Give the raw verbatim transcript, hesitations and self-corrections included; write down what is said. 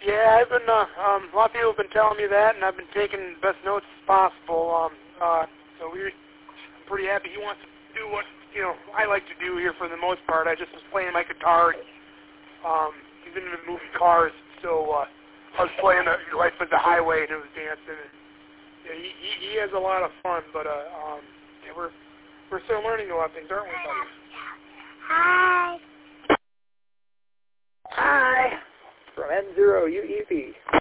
Yeah, I've been, uh, um, a lot of people have been telling me that, and I've been taking the best notes as possible. Um, uh, so we're I'm pretty happy he wants to do what, you know, I like to do here for the most part. I just was playing my guitar. Um, he's been moving cars, so uh, I was playing the Life of the Highway, and it was dancing. And, yeah, he, he, he has a lot of fun, but uh, um, yeah, we're we're still learning a lot of things, aren't we, buddy? Hi. Hi. From N zero U E V.